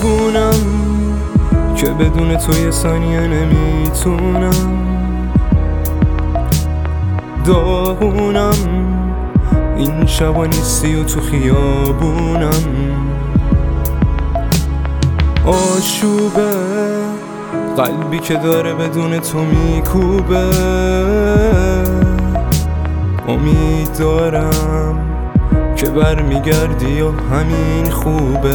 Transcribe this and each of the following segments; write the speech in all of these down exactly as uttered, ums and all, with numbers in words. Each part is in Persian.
دیوونم که بدون تو یه ثانیه نمیتونم. داغونم این شبا نیستی و تو خیابونم. آشوبه قلبی که داره بدون تو میکوبه. امید دارم که برمیگردی و همین خوبه.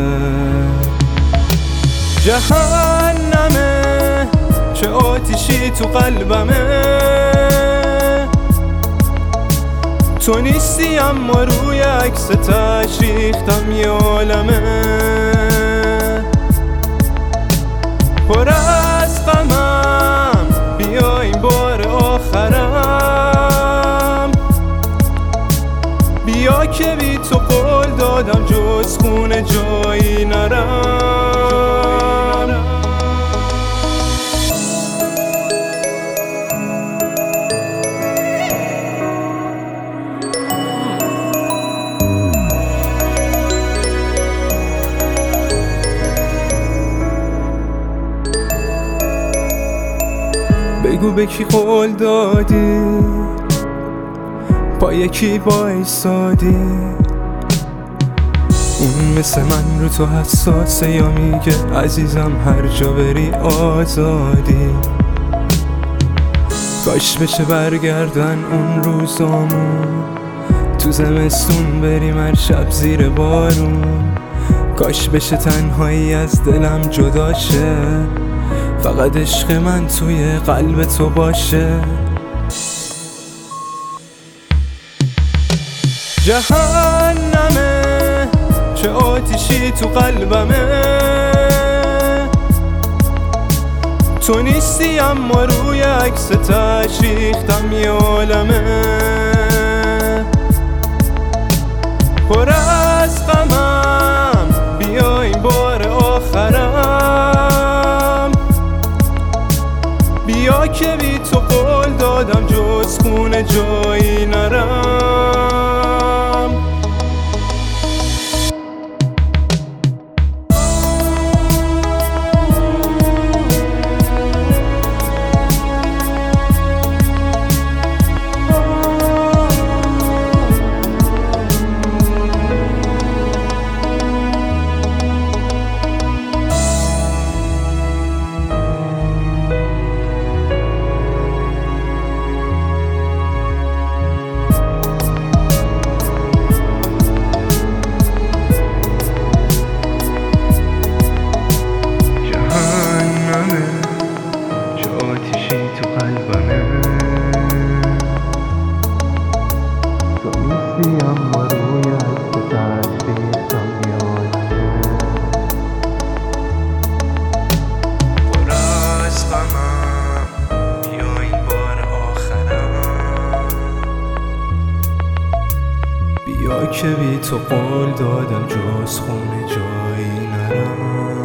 جهنمه چه آتیشی تو قلبمه. تو نیستی اما روی عکس تشریختم یه عالمه. پر از غمم بیا این بار آخرم. بیا که بی تو قول دادم جز خونه جایی نرم. بگو به کی قول دادی، با یکی بایستادی. اون مثل من رو تو حساسه یا میگه عزیزم هر جا بری آزادی. کاش بشه برگردن اون روزامون، تو زمستون بریم هر شب زیر بارون. کاش بشه تنهایی از دلم جدا شه، فقط عشق من توی قلب تو باشه. جهنمه چه آتیشی تو قلبمه. تو نیستی اما روی عکس تشریختم یه عالمه. پر از غمم بیا این بار آخرم. بیا که بی تو قول دادم جز خونه جایی نرم. اما روی عکس تشریختم یه عالمه. پر از غمم بیا این بار آخرم. بیا که بی تو قول دادم جز خونه جایی نرم.